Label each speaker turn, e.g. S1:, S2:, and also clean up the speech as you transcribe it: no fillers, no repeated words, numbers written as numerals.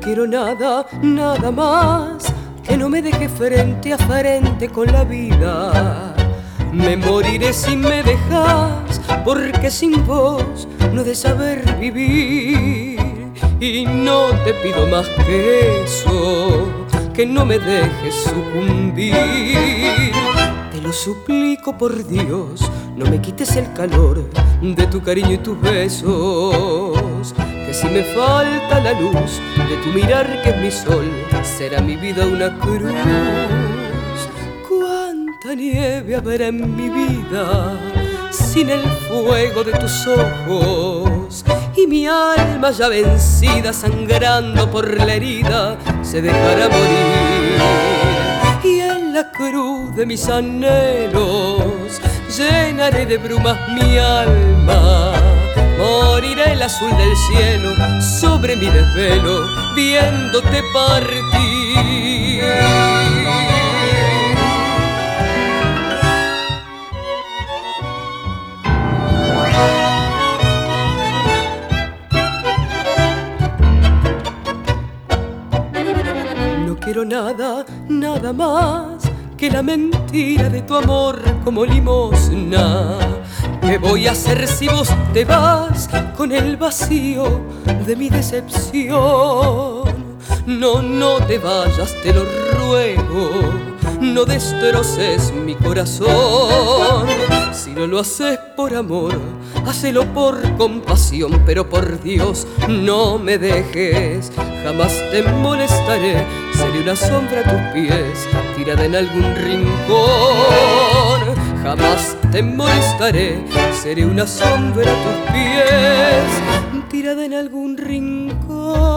S1: quiero nada, nada más que no me deje frente a frente con la vida. Me moriré si me dejas, porque sin vos no he de saber vivir. Y no te pido más que eso, que no me dejes sucumbir. Te lo suplico por Dios, no me quites el calor de tu cariño y tus besos. Que si me falta la luz de tu mirar que es mi sol, será mi vida una cruz. Cuánta nieve habrá en mi vida sin el fuego de tus ojos, y mi alma ya vencida, sangrando por la herida, se dejará morir. Y en la cruz de mis anhelos llenaré de brumas mi alma. Moriré el azul del cielo sobre mi desvelo, viéndote partir. No quiero nada, nada más que la mentira de tu amor como limosna. ¿Qué voy a hacer si vos te vas con el vacío de mi decepción? No, no te vayas, te lo ruego, no destroces mi corazón. Si no lo haces por amor, hacelo por compasión, pero por Dios no me dejes. Jamás te molestaré, seré una sombra a tus pies, tirada en algún rincón. Jamás te molestaré, seré una sombra a tus pies, tirada en algún rincón.